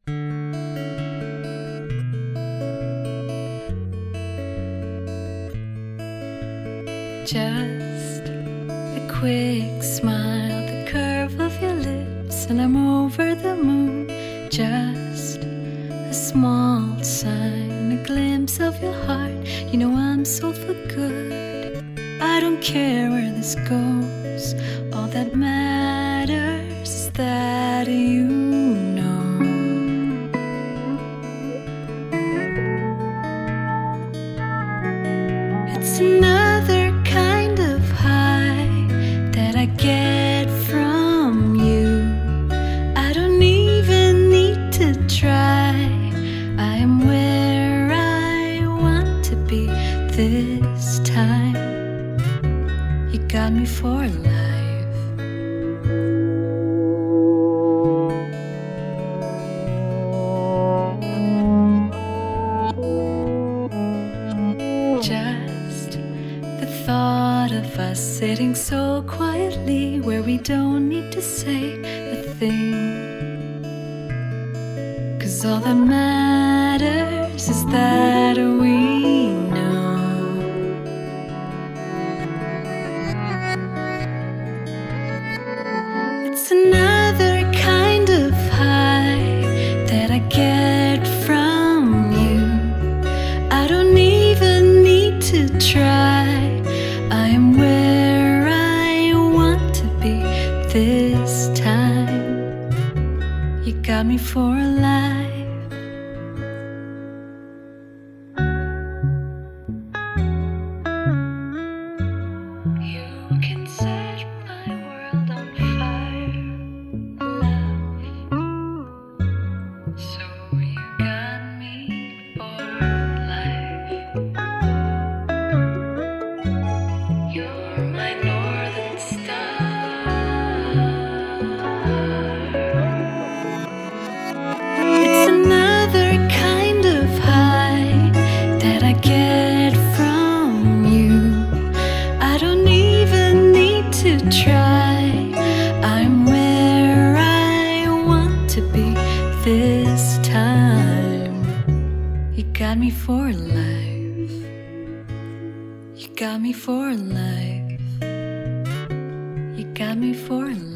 Just a quick smile, the curve of your lips, and I'm over the moon. Just a small sign, a glimpse of your heart. You know I'm so for good. I don't care where this goes. All that matters is that you know. It's another kind of high that I get from you. I don't even need to try. I am where I want to be this time. You got me for life. Just the thought of us sitting so quietly, where we don't need to say a thing, 'cause all that matters is that we know. It's another kind of high that I get from you. I don't even need to try. I am where I want to be this time. You got me for life. You can set my world on fire, love. So you got me for life. You're my northern star. It's another kind of high that I get from you. I don't even need to try. I'm where I want to be this time. You got me for life. You got me for life. You got me for life.